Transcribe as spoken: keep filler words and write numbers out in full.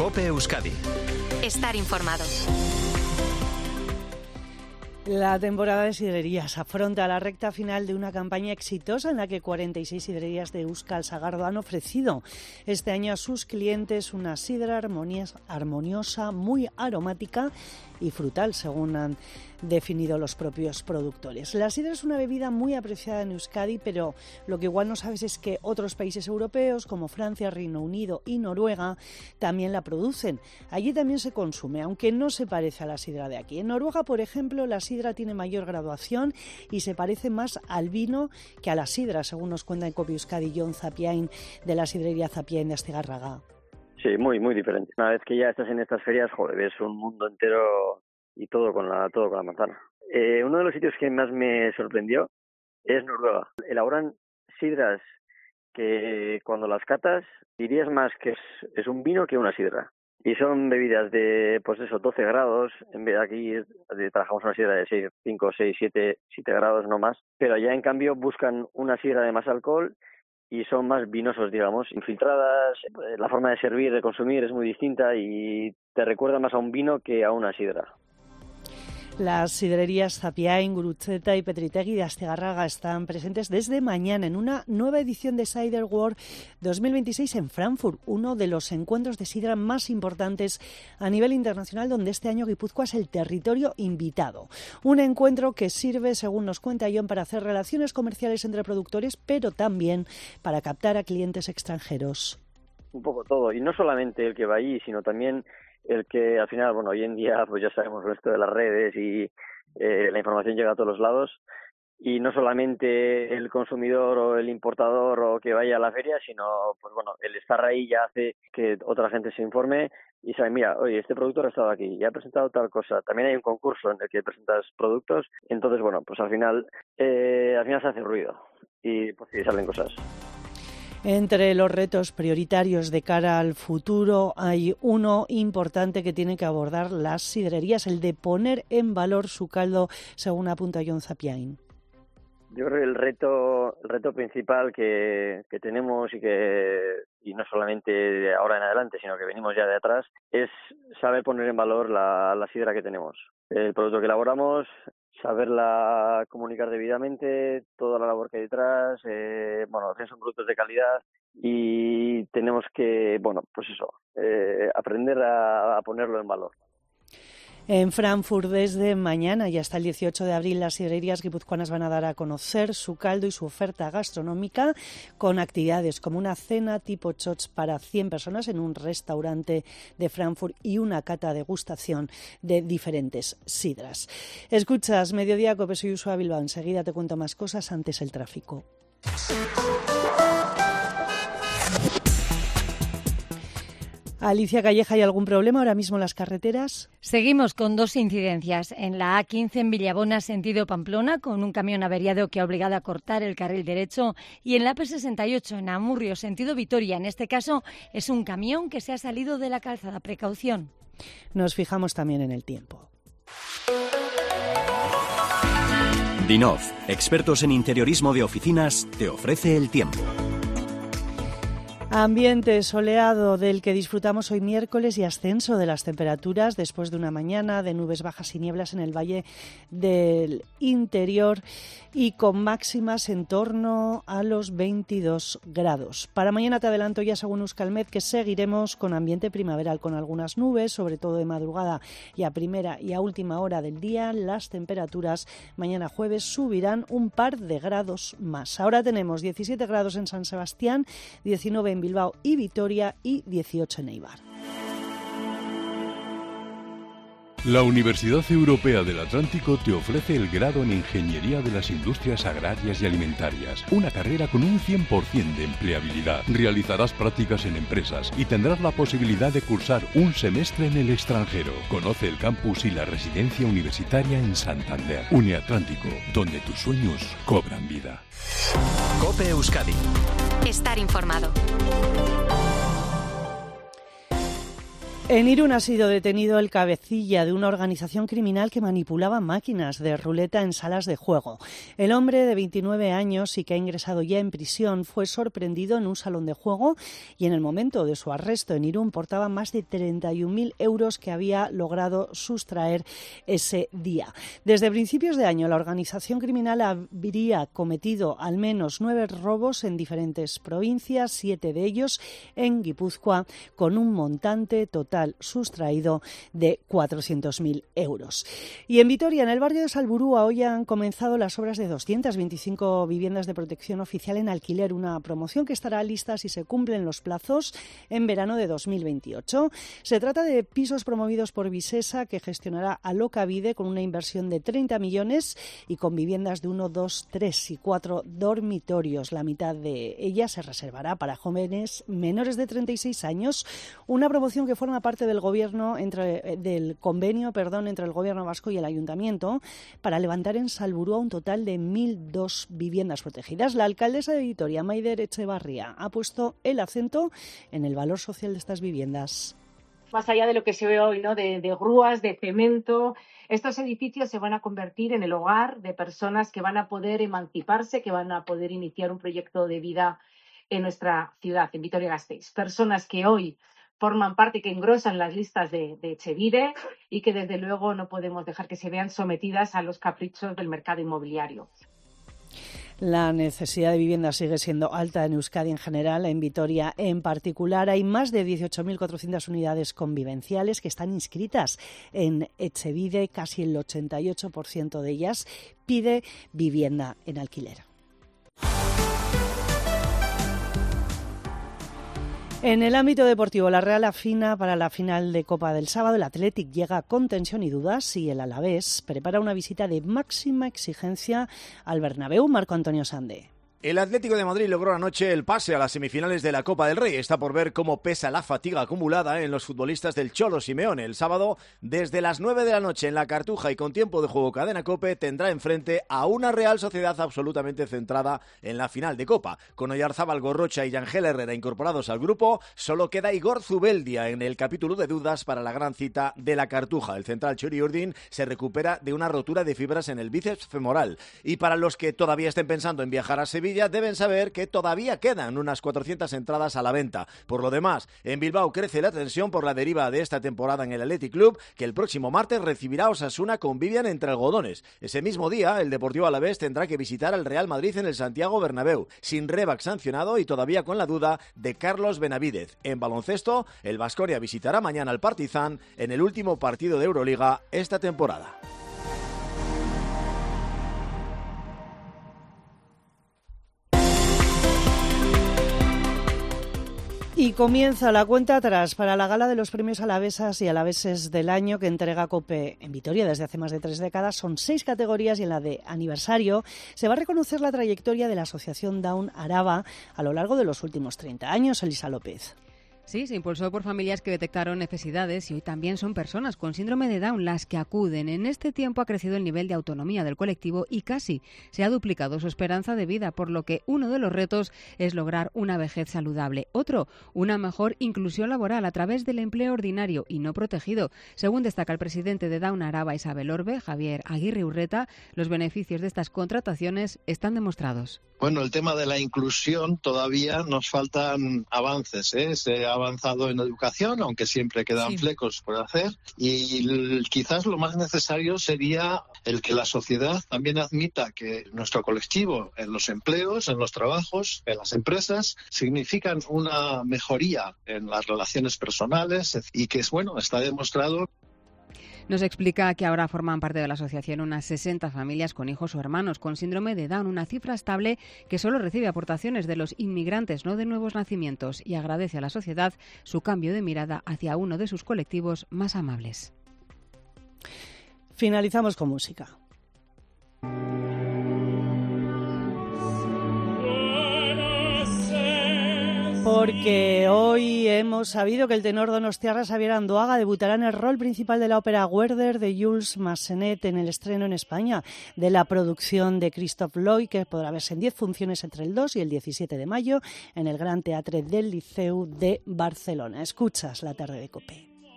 COPE Euskadi. Estar informado. La temporada de sidrerías afronta la recta final de una campaña exitosa en la que cuarenta y seis sidrerías de Euskal Sagardo han ofrecido este año a sus clientes una sidra armoniosa, muy aromática y frutal, según han definido los propios productores. La sidra es una bebida muy apreciada en Euskadi, pero lo que igual no sabes es que otros países europeos como Francia, Reino Unido y Noruega también la producen. Allí también se consume, aunque no se parece a la sidra de aquí. En Noruega, por ejemplo, la sidra tiene mayor graduación y se parece más al vino que a la sidra, según nos cuenta en COPE Euskadi Jon Zapiain, de la sidrería Zapiain de Astigarraga. Sí, muy, muy diferente. Una vez que ya estás en estas ferias, joder, ves un mundo entero y todo con la todo con la manzana. Eh, uno de los sitios que más me sorprendió es Noruega. Elaboran sidras que cuando las catas dirías más que es, es un vino que una sidra. Y son bebidas de, pues eso, doce grados. En vez de aquí de, trabajamos una sidra de seis, cinco, seis, siete, siete grados, no más. Pero allá, en cambio, buscan una sidra de más alcohol y son más vinosos, digamos, infiltradas. La forma de servir, de consumir es muy distinta y te recuerda más a un vino que a una sidra. Las sidrerías Zapiain, Gurutzeta y Petritegui de Astigarraga están presentes desde mañana en una nueva edición de Cider World dos mil veintiséis en Frankfurt, uno de los encuentros de sidra más importantes a nivel internacional, donde este año Guipúzcoa es el territorio invitado. Un encuentro que sirve, según nos cuenta Jon, para hacer relaciones comerciales entre productores, pero también para captar a clientes extranjeros. Un poco todo, y no solamente el que va allí, sino también el que al final, bueno, hoy en día pues ya sabemos esto de las redes y eh, la información llega a todos los lados, y no solamente el consumidor o el importador o que vaya a la feria, sino pues bueno, el estar ahí ya hace que otra gente se informe y sabe, mira, oye, este productor ha estado aquí, ya ha presentado tal cosa. También hay un concurso en el que presentas productos, entonces bueno, pues al final eh, al final se hace ruido y pues sí, salen cosas. Entre los retos prioritarios de cara al futuro hay uno importante que tienen que abordar las sidrerías, el de poner en valor su caldo, según apunta Jon Zapiain. Yo creo que el reto, el reto principal que, que tenemos y que y no solamente de ahora en adelante, sino que venimos ya de atrás, es saber poner en valor la, la sidra que tenemos. El producto que elaboramos, saberla comunicar debidamente, toda la labor que hay detrás, eh, bueno, son productos de calidad y tenemos que, bueno, pues eso, eh, aprender a, a ponerlo en valor. En Frankfurt desde mañana y hasta el dieciocho de abril las sidrerías guipuzcoanas van a dar a conocer su caldo y su oferta gastronómica con actividades como una cena tipo shots para cien personas en un restaurante de Frankfurt y una cata de degustación de diferentes sidras. Escuchas Mediodía Cope, soy Usua Bilbao. Enseguida te cuento más cosas, antes el tráfico. Alicia Calleja, ¿hay algún problema ahora mismo en las carreteras? Seguimos con dos incidencias. En la A quince en Villabona, sentido Pamplona, con un camión averiado que ha obligado a cortar el carril derecho. Y en la P sesenta y ocho en Amurrio, sentido Vitoria. En este caso es un camión que se ha salido de la calzada. Precaución. Nos fijamos también en el tiempo. Dinov, expertos en interiorismo de oficinas, te ofrece el tiempo. Ambiente soleado del que disfrutamos hoy miércoles y ascenso de las temperaturas después de una mañana de nubes bajas y nieblas en el valle del interior y con máximas en torno a los veintidós grados. Para mañana te adelanto ya, según Euskalmet, que seguiremos con ambiente primaveral con algunas nubes, sobre todo de madrugada y a primera y a última hora del día. Las temperaturas mañana jueves subirán un par de grados más. Ahora tenemos diecisiete grados en San Sebastián, diecinueve en Bilbao y Vitoria y dieciocho en Eibar. La Universidad Europea del Atlántico te ofrece el grado en Ingeniería de las Industrias Agrarias y Alimentarias, una carrera con un cien por ciento de empleabilidad. Realizarás prácticas en empresas y tendrás la posibilidad de cursar un semestre en el extranjero. Conoce el campus y la residencia universitaria en Santander. Uniatlántico, donde tus sueños cobran vida. COPE Euskadi. Estar informado. En Irún ha sido detenido el cabecilla de una organización criminal que manipulaba máquinas de ruleta en salas de juego. El hombre de veintinueve años y que ha ingresado ya en prisión fue sorprendido en un salón de juego y en el momento de su arresto en Irún portaba más de treinta y un mil euros que había logrado sustraer ese día. Desde principios de año la organización criminal habría cometido al menos nueve robos en diferentes provincias, siete de ellos en Guipúzcoa, con un montante total sustraído de cuatrocientos mil euros. Y en Vitoria, en el barrio de Salburúa, hoy han comenzado las obras de doscientas veinticinco viviendas de protección oficial en alquiler, una promoción que estará lista si se cumplen los plazos en verano de dos mil veintiocho. Se trata de pisos promovidos por Visesa, que gestionará Alokabide con una inversión de treinta millones y con viviendas de uno, dos, tres y cuatro dormitorios. La mitad de ellas se reservará para jóvenes menores de treinta y seis años, una promoción que forma parte del gobierno entre del convenio, perdón, entre el gobierno vasco y el ayuntamiento para levantar en Salburúa un total de mil dos viviendas protegidas. La alcaldesa de Vitoria, Maider Echevarría, ha puesto el acento en el valor social de estas viviendas. Más allá de lo que se ve hoy, ¿no? de, de grúas, de cemento, estos edificios se van a convertir en el hogar de personas que van a poder emanciparse, que van a poder iniciar un proyecto de vida en nuestra ciudad, en Vitoria-Gasteiz. Personas que hoy forman parte, que engrosan las listas de, de Etxebide y que desde luego no podemos dejar que se vean sometidas a los caprichos del mercado inmobiliario. La necesidad de vivienda sigue siendo alta en Euskadi en general, en Vitoria en particular. Hay más de dieciocho mil cuatrocientas unidades convivenciales que están inscritas en Etxebide. Casi el ochenta y ocho por ciento de ellas pide vivienda en alquiler. En el ámbito deportivo, la Real afina para la final de Copa del sábado. El Athletic llega con tensión y dudas y el Alavés prepara una visita de máxima exigencia al Bernabéu. Marco Antonio Sande. El Atlético de Madrid logró anoche el pase a las semifinales de la Copa del Rey. Está por ver cómo pesa la fatiga acumulada en los futbolistas del Cholo Simeone. El sábado, desde las nueve de la noche en la Cartuja y con tiempo de juego Cadena COPE, tendrá enfrente a una Real Sociedad absolutamente centrada en la final de Copa. Con Oyarzábal, Gorrocha y Ángel Herrera incorporados al grupo, solo queda Igor Zubeldia en el capítulo de dudas para la gran cita de la Cartuja. El central Churi Urdin se recupera de una rotura de fibras en el bíceps femoral. Y para los que todavía estén pensando en viajar a Sevilla, deben saber que todavía quedan unas cuatrocientas entradas a la venta. Por lo demás, en Bilbao crece la tensión por la deriva de esta temporada en el Athletic Club, que el próximo martes recibirá a Osasuna con Vivian entre algodones. Ese mismo día, el Deportivo Alavés tendrá que visitar al Real Madrid en el Santiago Bernabéu, sin Rebac sancionado y todavía con la duda de Carlos Benavidez. En baloncesto, el Baskonia visitará mañana al Partizan en el último partido de Euroliga esta temporada. Y comienza la cuenta atrás para la gala de los premios alavesas y alaveses del año que entrega COPE en Vitoria desde hace más de tres décadas. Son seis categorías y en la de aniversario se va a reconocer la trayectoria de la Asociación Down Araba a lo largo de los últimos treinta años. Elisa López. Sí, se impulsó por familias que detectaron necesidades y hoy también son personas con síndrome de Down las que acuden. En este tiempo ha crecido el nivel de autonomía del colectivo y casi se ha duplicado su esperanza de vida, por lo que uno de los retos es lograr una vejez saludable. Otro, una mejor inclusión laboral a través del empleo ordinario y no protegido. Según destaca el presidente de Down Araba, Isabel Orbe, Javier Aguirre Urreta, los beneficios de estas contrataciones están demostrados. Bueno, el tema de la inclusión todavía nos faltan avances, ¿eh? Se ha avanzado en educación, aunque siempre quedan sí. flecos por hacer, y quizás lo más necesario sería el que la sociedad también admita que nuestro colectivo en los empleos, en los trabajos, en las empresas, significan una mejoría en las relaciones personales y que, bueno, está demostrado. Nos explica que ahora forman parte de la asociación unas sesenta familias con hijos o hermanos con síndrome de Down, una cifra estable que solo recibe aportaciones de los inmigrantes, no de nuevos nacimientos, y agradece a la sociedad su cambio de mirada hacia uno de sus colectivos más amables. Finalizamos con música. Porque hoy hemos sabido que el tenor donostiarra Xabier Anduaga debutará en el rol principal de la ópera Werther de Jules Massenet en el estreno en España de la producción de Christophe Lloyd, que podrá verse en diez funciones entre el dos y el diecisiete de mayo en el Gran Teatre del Liceu de Barcelona. Escuchas la tarde de COPE.